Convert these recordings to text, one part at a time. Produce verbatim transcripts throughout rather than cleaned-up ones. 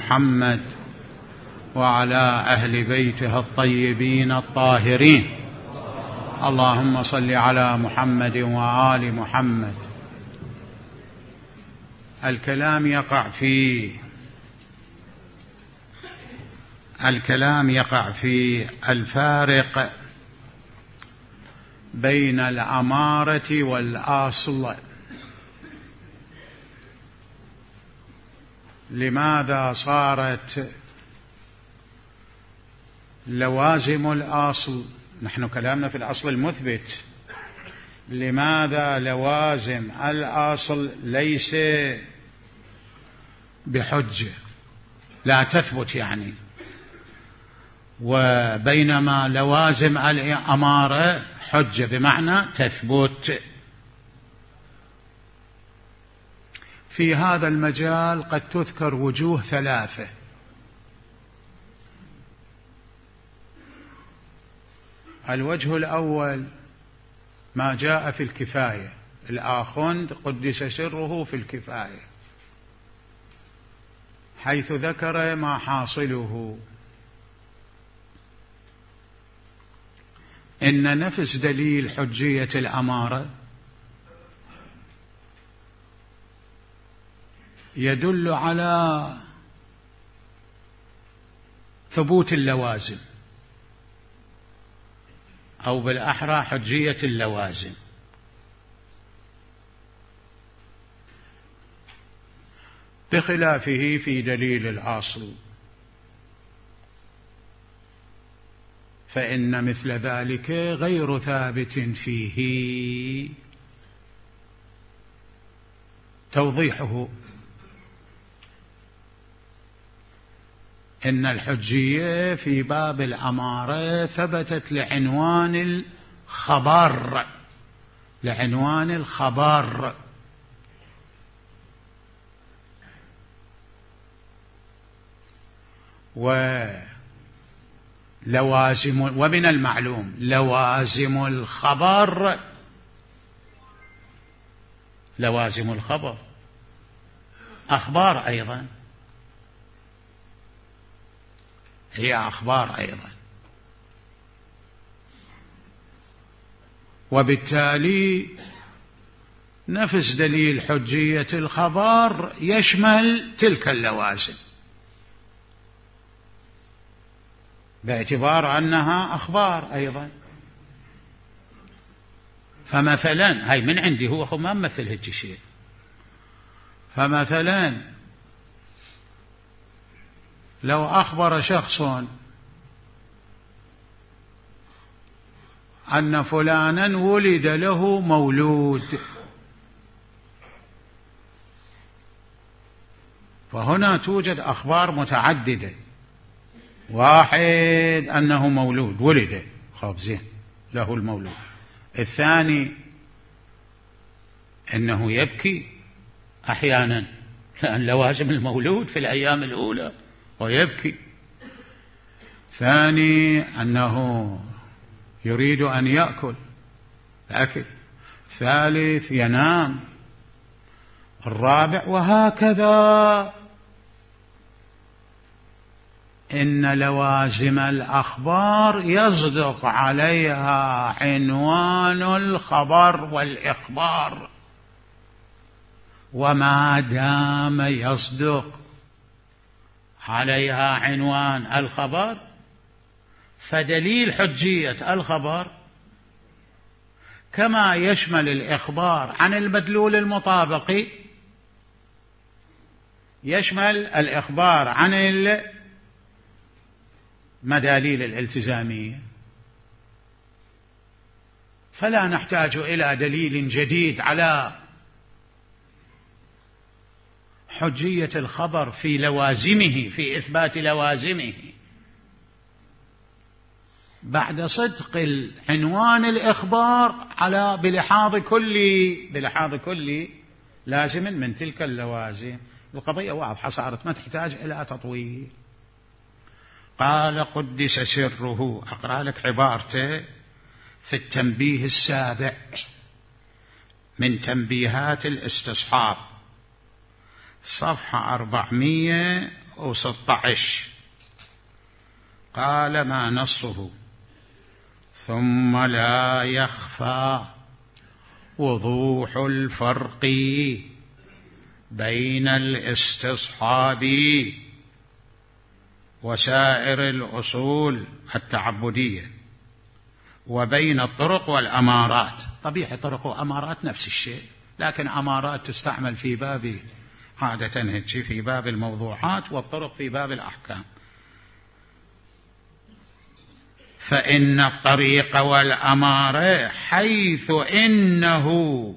محمد وعلى أهل بيته الطيبين الطاهرين. اللهم صل على محمد وآل محمد. الكلام يقع في الكلام يقع في الفارق بين الأمارة والأصل. لماذا صارت لوازم الأصل، نحن كلامنا في الأصل المثبت، لماذا لوازم الأصل ليس بحجة، لا تثبت يعني، وبينما لوازم الأمارة حجة بمعنى تثبت؟ في هذا المجال قد تذكر وجوه ثلاثة. الوجه الأول ما جاء في الكفاية، الآخوند قدس سره في الكفاية، حيث ذكر ما حاصله إن نفس دليل حجية الأمارة يدل على ثبوت اللوازم، أو بالأحرى حجية اللوازم، بخلافه في دليل الأصل، فإن مثل ذلك غير ثابت فيه. توضيحه إن الحجية في باب الأمارة ثبتت لعنوان الخبر، لعنوان الخبر، ولوازم، ومن المعلوم لوازم الخبر، لوازم الخبر أخبار أيضا، هي أخبار أيضا، وبالتالي نفس دليل حجية الخبر يشمل تلك اللوازم باعتبار أنها أخبار أيضا. فمثلا هاي من عندي، هو ما مثل هيك شيء، فمثلا لو أخبر شخص أن فلانا ولد له مولود، فهنا توجد أخبار متعددة. واحد أنه مولود، ولد، خاب زين له المولود. الثاني أنه يبكي أحيانا، لأن لوازم المولود في الأيام الأولى ويبكي. ثاني أنه يريد أن يأكل أكل. ثالث ينام. الرابع وهكذا. إن لوازم الأخبار يصدق عليها عنوان الخبر والإخبار، وما دام يصدق عليها عنوان الخبر فدليل حجية الخبر كما يشمل الإخبار عن المدلول المطابق يشمل الإخبار عن المداليل الالتزامية. فلا نحتاج إلى دليل جديد على حجية الخبر في لوازمه، في إثبات لوازمه، بعد صدق العنوان الإخبار على بلحاظ كل بلحاظ كل لازم من تلك اللوازم. القضية واضحة صارت، ما تحتاج إلى تطويل. قال قدس سره. أقرأ لك عبارته في التنبيه السابع من تنبيهات الاستصحاب، صفحة أربعمائة وستة عشر. قال ما نصه: ثم لا يخفى وضوح الفرق بين الاستصحاب وسائر الأصول التعبدية وبين الطرق والأمارات. طبيعي طرق وأمارات نفس الشيء، لكن أمارات تستعمل في باب عادة هيك في باب الموضوعات، والطرق في باب الأحكام. فإن الطريق والأمارة حيث إنه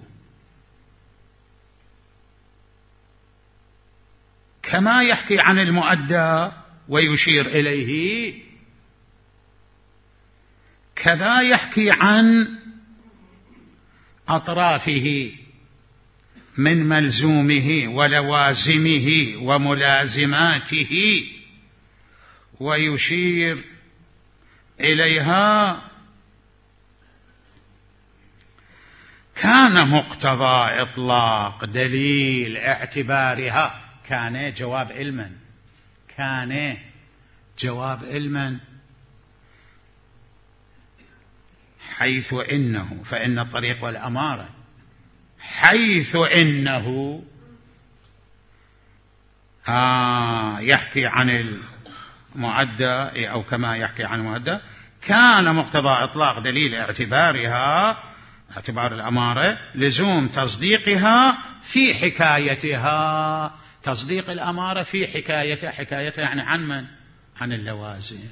كما يحكي عن المؤدى ويشير إليه، كذا يحكي عن أطرافه من ملزومه ولوازمه وملازماته ويشير إليها. كان مقتضى إطلاق دليل اعتبارها. كان جواب علما، كان جواب علما حيث إنه، فإن الطريق والأمارة حيث إنه آه يحكي عن المؤدى أو كما يحكي عن المؤدى. كان مقتضى إطلاق دليل اعتبارها، اعتبار الأمارة، لزوم تصديقها في حكايتها. تصديق الأمارة في حكايتها، حكايتها يعني عن من؟ عن اللوازم.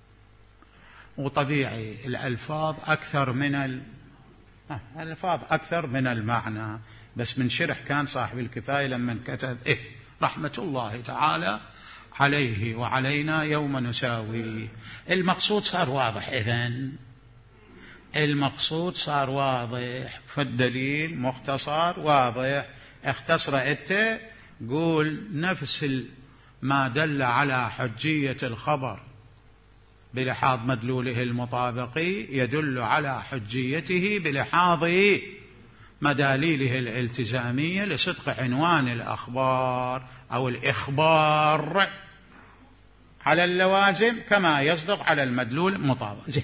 وطبيعي الألفاظ أكثر من ال... الألفاظ أكثر من المعنى، بس من شرح كان صاحب الكفاية لما كتب إيه رحمة الله تعالى عليه وعلينا يوم نساوي. المقصود صار واضح. إذن المقصود صار واضح، فالدليل مختصر واضح. اختصر إنت قول نفس ما دل على حجية الخبر بلحاظ مدلوله المطابقي يدل على حجيته بلحاظ مداليله الالتزامية لصدق عنوان الأخبار أو الإخبار على اللوازم كما يصدق على المدلول المطابق. زين،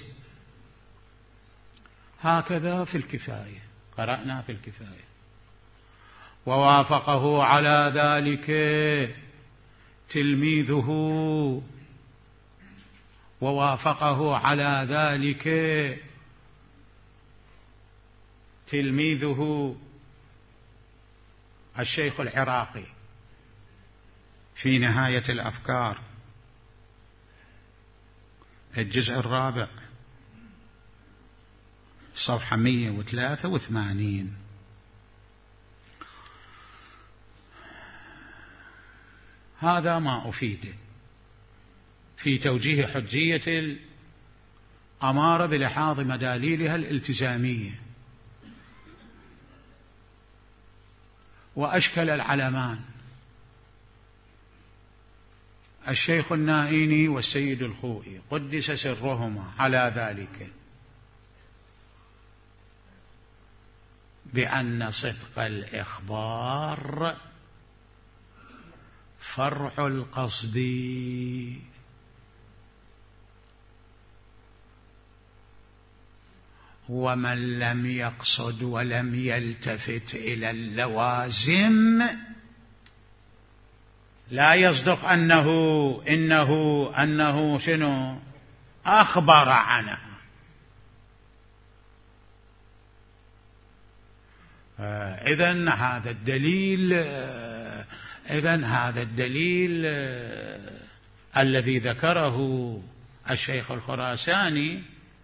هكذا في الكفاية، قرأنا في الكفاية. ووافقه على ذلك تلميذه ووافقه على ذلك تلميذه الشيخ العراقي في نهاية الأفكار الجزء الرابع صفحة مئة وثلاثة وثمانين. هذا ما أفيده في توجيه حجية الأمارة بلحاظ مداليلها الالتزامية. وأشكل العلمان الشيخ النائيني والسيد الخوئي قدس سرهما على ذلك بأن صدق الإخبار فرع القصد، ومن لم يقصد ولم يلتفت إلى اللوازم لا يصدق أنه إنه أنه شنو أخبر عنها. إذن هذا الدليل إذن هذا الدليل الذي ذكره الشيخ الخراساني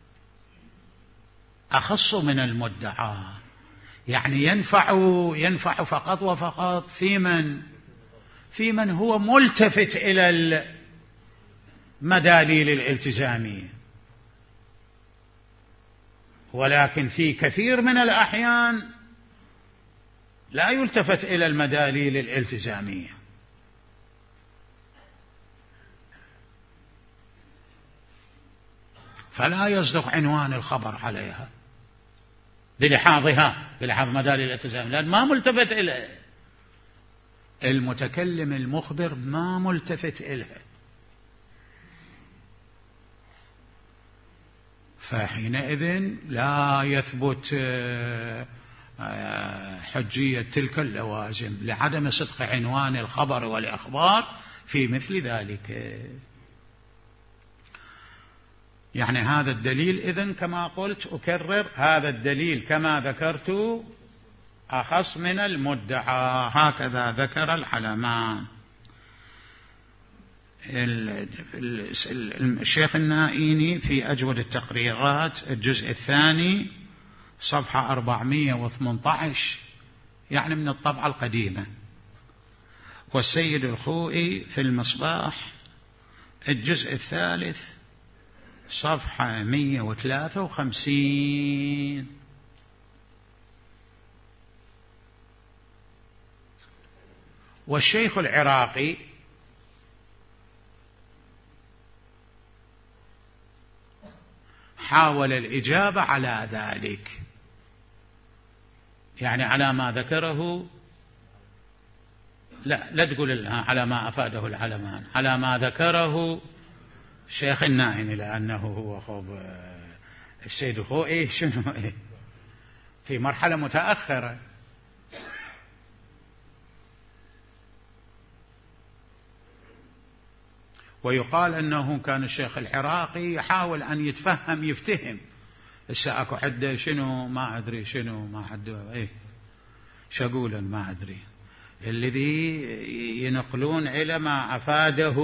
أخص من المدعى، يعني ينفع ينفع فقط وفقط في من في من هو ملتفت إلى المداليل الالتزامية، ولكن في كثير من الأحيان لا يلتفت إلى المداليل الالتزامية. فلا يصدق عنوان الخبر عليها بلحاظها بلحاظ مداليل الالتزام، لأن ما ملتفت إليه. المتكلم المخبر ما ملتفت إلها، فحينئذ لا يثبت حجية تلك اللوازم لعدم صدق عنوان الخبر والإخبار في مثل ذلك. يعني هذا الدليل إذن كما قلت أكرر، هذا الدليل كما ذكرت أخص من المدعى، هكذا ذكر العلمان. الشيخ النائيني في أجود التقريرات الجزء الثاني صفحة أربعمائة وثمانية عشر، يعني من الطبعة القديمة. والسيد الخوئي في المصباح الجزء الثالث صفحة مئة وثلاثة وخمسين. والشيخ العراقي حاول الإجابة على ذلك، يعني على ما ذكره، لا لا تقول على ما أفاده العلمان، على ما ذكره الشيخ النائني، لأنه هو خوب السيد الخوئي شنو إيه في مرحلة متأخرة. ويقال أنه كان الشيخ العراقي يحاول أن يتفهم يفتهم. هسه أكو حد شنو ما أدري شنو ما حد إيه شقولا ما أدري الذي ينقلون إلى ما أفاده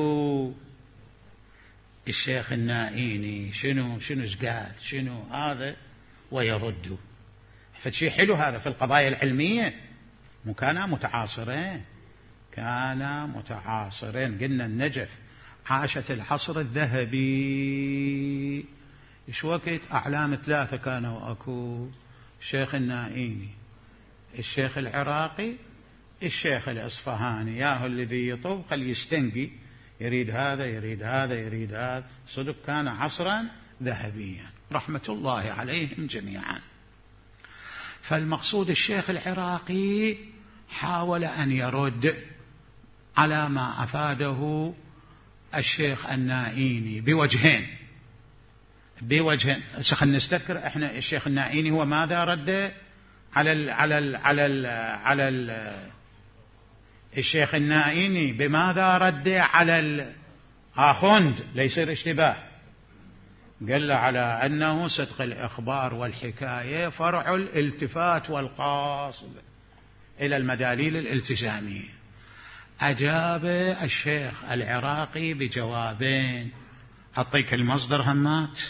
الشيخ النائيني شنو شنو قال شنو هذا ويردوا. فشي حلو هذا في القضايا العلمية، مو كانا متعاصرين، كانا متعاصرين. قلنا النجف عاشت العصر الذهبي، إيش وقت أعلام ثلاثة كانوا أكو، الشيخ النائيني، الشيخ العراقي، الشيخ الأصفهاني، ياهو الذي يطوب خل يستنقي، يريد هذا يريد هذا يريد هذا. صدق كان عصرا ذهبيا رحمة الله عليهم جميعا. فالمقصود الشيخ العراقي حاول أن يرد على ما أفاده الشيخ النائيني بوجهين بوجهين خلينا نستذكر احنا الشيخ النائيني هو ماذا رد على ال على ال على ال على ال الشيخ النائيني بماذا رد على الآخوند ليصير اشتباه. قال له على أنه صدق الإخبار والحكاية فرع الالتفات والقاصد إلى المداليل الالتزامية. أجاب الشيخ العراقي بجوابين، أعطيك المصدر همات،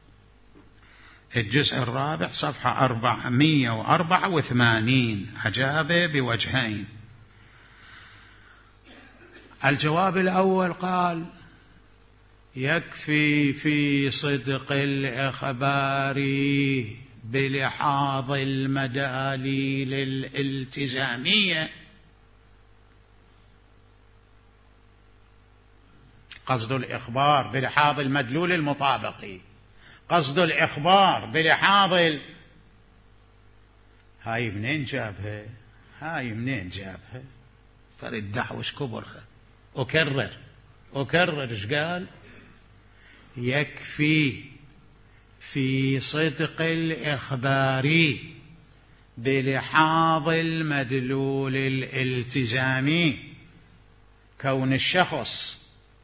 الجزء الرابع صفحة أربعمائة وأربعة وثمانين، أجاب بوجهين. الجواب الأول قال: يكفي في صدق الإخبار بلحاظ المداليل الالتزامية. قصد الإخبار بلحاظ المدلول المطابقي، قصد الإخبار بلحاظ ال... هاي منين جابها هاي منين جابها فرد دعوش كبرها. أكرر أكرر إيش قال؟ يكفي في صدق الإخبار بلحاظ المدلول الالتزامي كون الشخص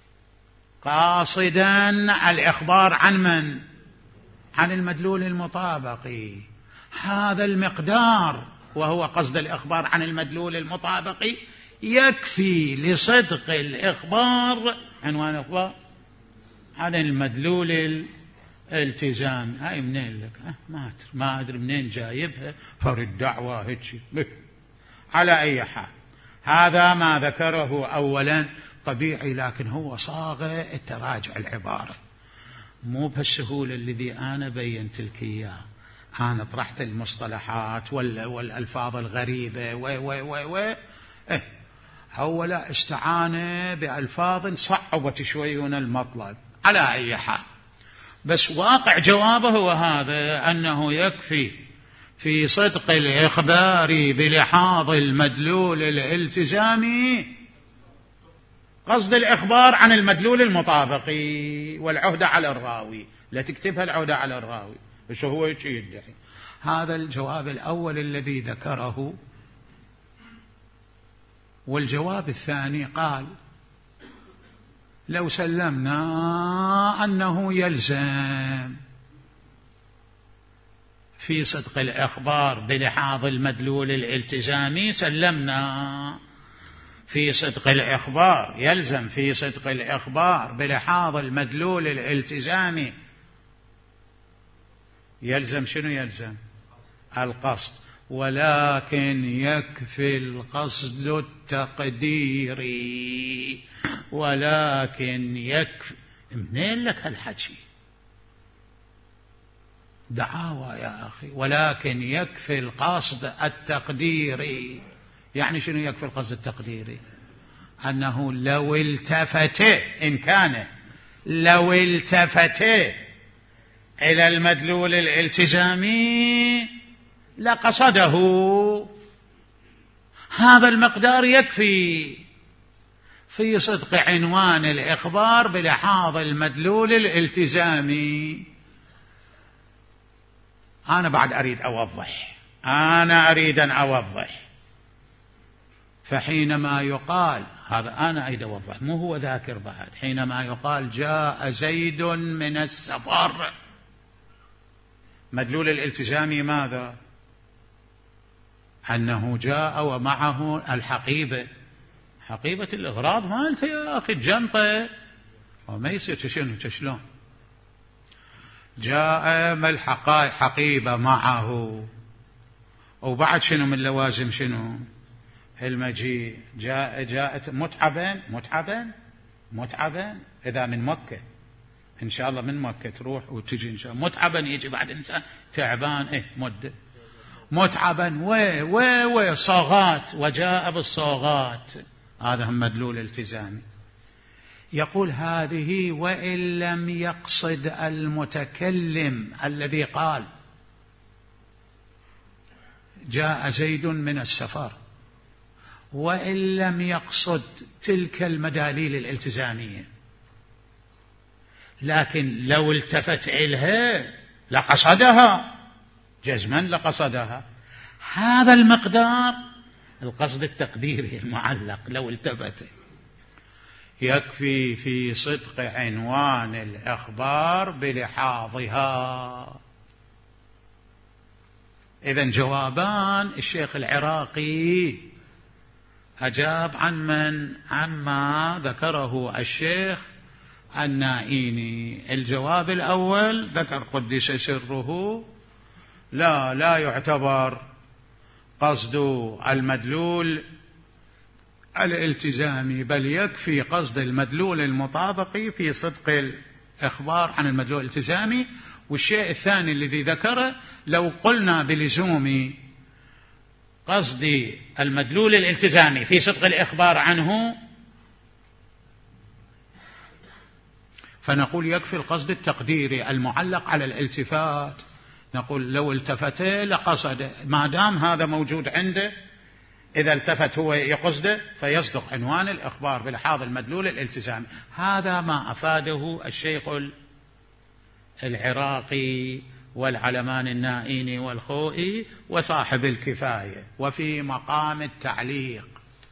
قاصدا الإخبار عن من؟ عن المدلول المطابقي. هذا المقدار وهو قصد الإخبار عن المدلول المطابقي يكفي لصدق الإخبار، عنوان الإخبار عن المدلول الالتزامي. هاي منين لك؟ أه ما أدري ما أدري منين جايبها، فرد دعوة هيك. على أي حال هذا ما ذكره أولا طبيعي، لكن هو صاغ التراجع العبارة مو بهالسهولة الذي أنا بينت لك إياه. أنا طرحت المصطلحات والألفاظ الغريبة و و و و إيه هو لا استعان بألفاظ صعبت شوي هنا المطلب. على أي حال بس واقع جوابه هو هذا، أنه يكفي في صدق الإخبار بلحاظ المدلول الالتزامي، قصد الإخبار عن المدلول المطابقي والعهدة على الراوي، لا تكتبها العهدة على الراوي، بس هو يدعي. هذا الجواب الأول الذي ذكره. والجواب الثاني قال لو سلمنا أنه يلزم في صدق الإخبار بلحاظ المدلول الالتزامي، سلمنا في صدق الإخبار، يلزم في صدق الإخبار بلحاظ المدلول الالتزامي، يلزم شنو؟ يلزم القصد، ولكن يكفي القصد التقديري، ولكن يكفي. منين لك هالحكي؟ دعاوى يا أخي. ولكن يكفي القصد التقديري، يعني شنو يكفي القصد التقديري؟ أنه لو التفت، إن كان لو التفت إلى المدلول الالتزامي لقصده، هذا المقدار يكفي في صدق عنوان الإخبار بلحاظ المدلول الالتزامي. أنا بعد أريد أوضح، أنا أريد أن أوضح. فحينما يقال هذا، أنا أريد أوضح، مو هو ذاكر بعد. حينما يقال جاء زيد من السفر، مدلول الالتزامي ماذا؟ أنه جاء ومعه الحقيبة، حقيبة الإغراض مالته يا أخي، الجنطة، وما يصير شنو شلون. جاء ما الحقيبة معه، وبعد شنو من لوازم شنو المجيء؟ جاء جاءت متعبا متعبا متعبا، إذا من مكة إن شاء الله، من مكة تروح وتجي إن شاء الله متعبا، يجي بعد إنسان تعبان إيه مدة متعبا و و و صاغات، وجاء بالصاغات، هذا هم مدلول التزامي. يقول هذه وإن لم يقصد المتكلم الذي قال جاء زيد من السفر، وإن لم يقصد تلك المداليل الالتزامية، لكن لو التفت إليها لقصدها، جزما لقصدها. هذا المقدار القصد التقديري المعلق، لو التفت يكفي في صدق عنوان الإخبار بلحاظها. إذن جوابان الشيخ العراقي أجاب عن من؟ عما ذكره الشيخ النائيني. الجواب الأول ذكر قدس سره لا لا يعتبر قصد المدلول الالتزامي، بل يكفي قصد المدلول المطابقي في صدق الإخبار عن المدلول الالتزامي. والشيء الثاني الذي ذكره، لو قلنا بلزوم قصد المدلول الالتزامي في صدق الإخبار عنه، فنقول يكفي القصد التقديري المعلق على الالتفات. نقول لو التفت لقصد، ما دام هذا موجود عنده، إذا التفت هو يقصده فيصدق عنوان الإخبار بلحاظ المدلول الالتزامي. هذا ما أفاده الشيخ العراقي والعلمان النائيني والخوئي وصاحب الكفاية. وفي مقام التعليق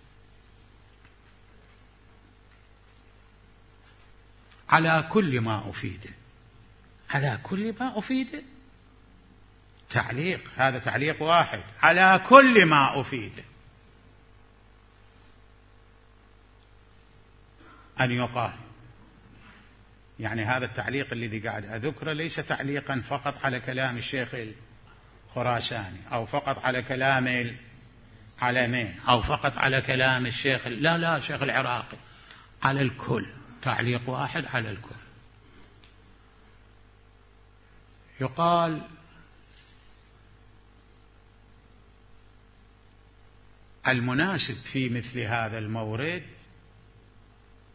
على كل ما أفيده، على كل ما أفيده تعليق، هذا تعليق واحد على كل ما أفيده، أن يقال يعني هذا التعليق الذي قاعد أذكره ليس تعليقا فقط على كلام الشيخ الخراساني، أو فقط على كلام العلمين، أو فقط على كلام الشيخ، لا لا الشيخ العراقي، على الكل، تعليق واحد على الكل. يقال المناسب في مثل هذا المورد،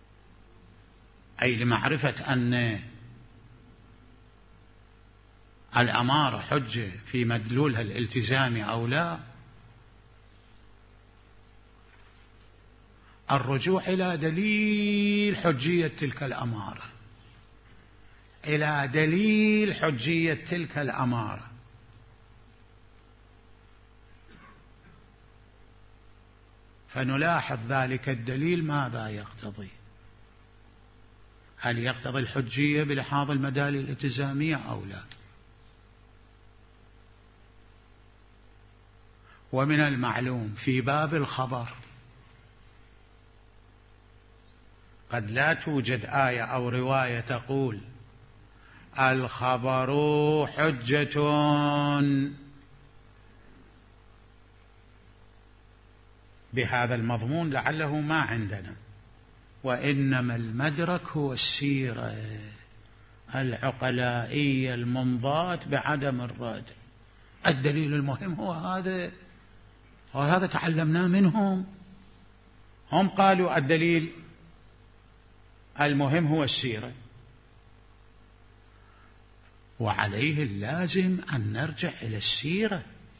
أي لمعرفة أن الأمارة حجة في مدلولها الالتزامي أو لا؟ الرجوع إلى دليل حجية تلك الأمارة، إلى دليل حجية تلك الأمارة. فنلاحظ ذلك الدليل ماذا يقتضي، هل يقتضي الحجية بلحاظ المدالل الالتزامية أو لا؟ ومن المعلوم في باب الخبر قد لا توجد آية أو رواية تقول الخبر حجة بهذا المضمون، لعله ما عندنا، وإنما المدرك هو السيرة العقلائية المنضاة بعدم الرد. الدليل المهم هو هذا، وهذا تعلمناه منهم. هم قالوا الدليل المهم هو السيرة، وعليه اللازم أن نرجع إلى السيرة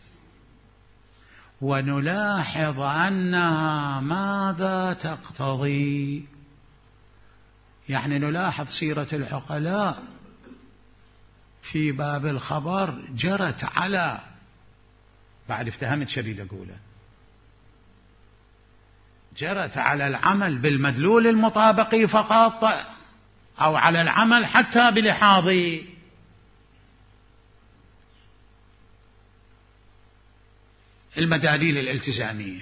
ونلاحظ أنها ماذا تقتضي. يعني نلاحظ سيرة العقلاء في باب الخبر جرت على، بعد افتهمت شديد أقوله، جرت على العمل بالمدلول المطابقي فقط، أو على العمل حتى بلحاظ المداليل الالتزامية.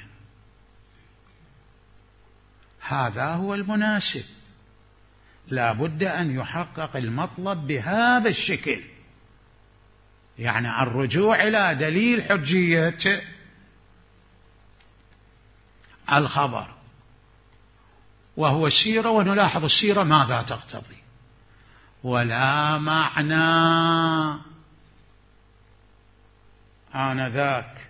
هذا هو المناسب، لا بد أن يحقق المطلب بهذا الشكل، يعني الرجوع إلى دليل حجية الخبر وهو السيرة، ونلاحظ السيرة ماذا تقتضي. ولا معنى آنذاك،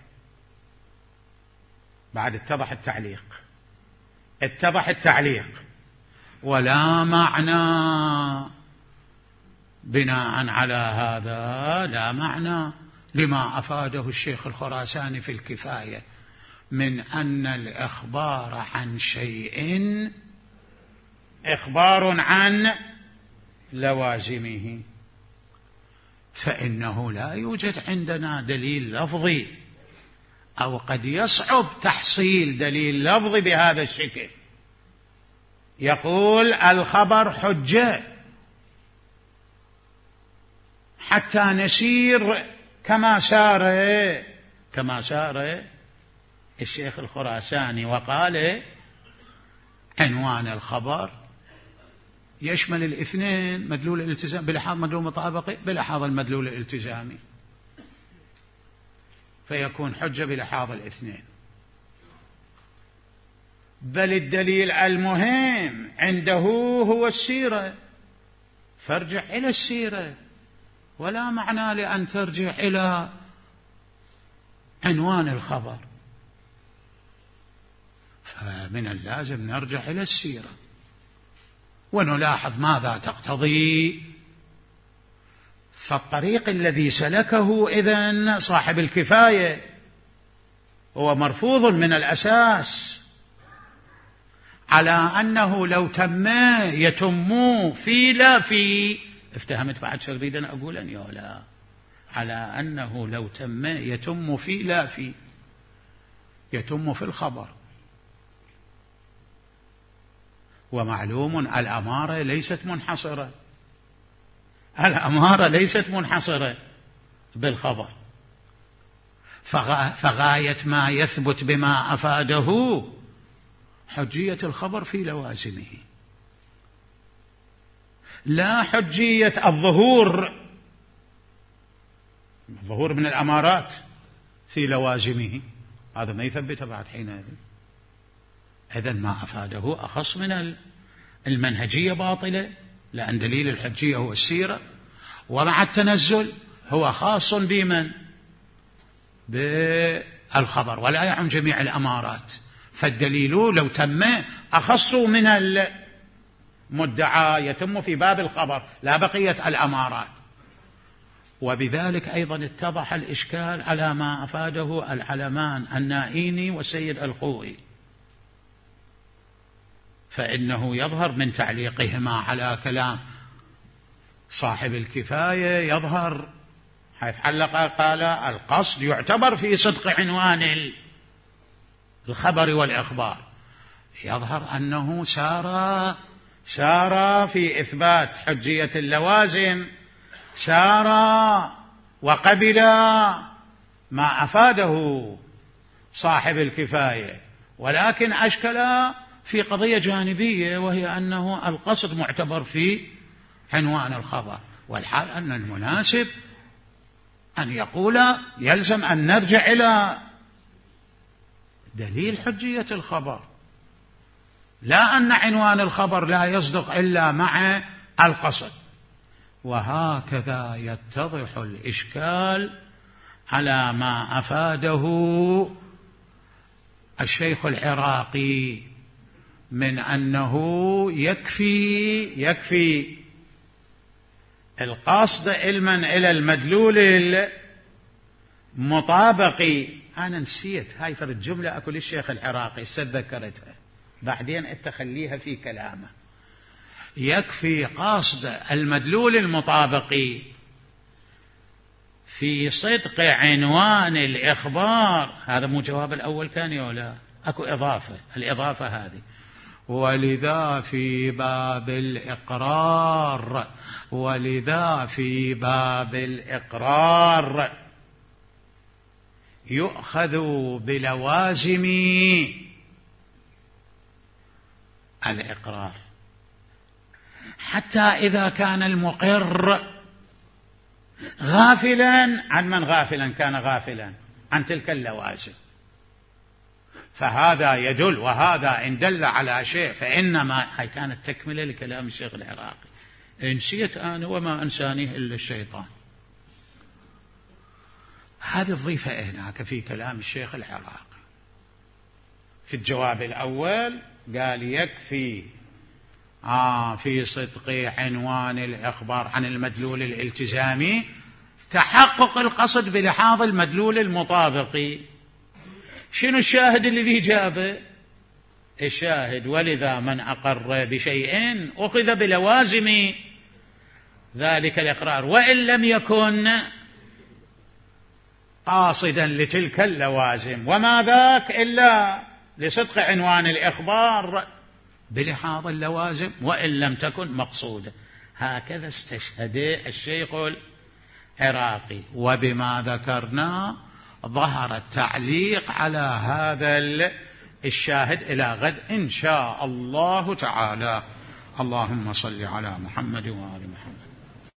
بعد اتضح التعليق، اتضح التعليق ولا معنى بناء على هذا، لا معنى لما أفاده الشيخ الخراساني في الكفاية من أن الإخبار عن شيء إخبار عن لوازمه، فإنه لا يوجد عندنا دليل لفظي، أو قد يصعب تحصيل دليل لفظي بهذا الشكل يقول الخبر حجة حتى نسير كما سار كما سار الشيخ الخراساني وقال عنوان الخبر يشمل الاثنين، مدلول الالتزام بلحاظ مدلول مطابقي بلحاظ المدلول الالتزامي، فيكون حجة بلحاظ الاثنين. بل الدليل المهم عنده هو السيرة، فارجع إلى السيرة، ولا معنى لأن ترجع إلى عنوان الخبر. فمن اللازم نرجع إلى السيرة ونلاحظ ماذا تقتضي. فالطريق الذي سلكه إذن صاحب الكفاية هو مرفوض من الأساس، على أنه لو تم يتم في لا في. افتهمت بعد شريدا أقول أن يولا، على أنه لو تم يتم في لا في، يتم في الخبر. ومعلوم الأمارة ليست منحصرة، الأمارة ليست منحصرة بالخبر، فغاية ما يثبت بما أفاده حجية الخبر في لوازمه، لا حجية الظهور، الظهور من الأمارات في لوازمه، هذا ما يثبته بعد حينئذ. إذن ما أفاده أخص من المنهجية باطلة، لأن دليل الحجية هو السيرة، ومع التنزل هو خاص بمن؟ بالخبر، ولا يعم جميع الأمارات. فالدليل لو تم أخص من المدعى، يتم في باب الخبر لا بقية الأمارات. وبذلك أيضا اتضح الإشكال على ما أفاده العلمان النائيني والسيد الخوئي، فإنه يظهر من تعليقهما على كلام صاحب الكفاية، يظهر حيث علق قال القصد يعتبر في صدق عنوان الخبر والإخبار، يظهر أنه سار سار في إثبات حجية اللوازم، سار وقبل ما أفاده صاحب الكفاية، ولكن أشكل في قضية جانبية، وهي أنه القصد معتبر في عنوان الخبر، والحال أن المناسب أن يقول يلزم أن نرجع إلى دليل حجية الخبر، لا أن عنوان الخبر لا يصدق إلا مع القصد. وهكذا يتضح الإشكال على ما أفاده الشيخ العراقي من أنه يكفي يكفي القصد علما إلى المدلول المطابق. أنا نسيت هاي فرد جملة أكل الشيخ العراقي استذكرتها، بعدين أتخليها في كلامه. يكفي قصد المدلول المطابق في صدق عنوان الإخبار. هذا مو جواب الأول كان يا ولا أكو إضافة، الإضافة هذه. ولذا في باب الإقرار ولذا في باب الإقرار يؤخذ بلوازم الإقرار، حتى إذا كان المقر غافلا عن من غافلا كان غافلا عن تلك اللوازم، فهذا يدل، وهذا إن دل على شيء فإنما هي كانت تكملة لكلام الشيخ العراقي. نسيت أنا وما أنسانيه إلا الشيطان. هذه الضيفة هناك في كلام الشيخ العراقي في الجواب الأول قال يكفي آه في صدق عنوان الإخبار عن المدلول الالتزامي تحقق القصد بلحاظ المدلول المطابق. شنو الشاهد الذي جابه؟ الشاهد ولذا من أقر بشيء أخذ بلوازم ذلك الإقرار وإن لم يكن قاصدا لتلك اللوازم، وما ذاك إلا لصدق عنوان الإخبار بلحاظ اللوازم وإن لم تكن مقصودة. هكذا استشهد الشيخ العراقي، وبما ذكرنا ظهر التعليق على هذا الشاهد إلى غد إن شاء الله تعالى. اللهم صل على محمد وآل محمد.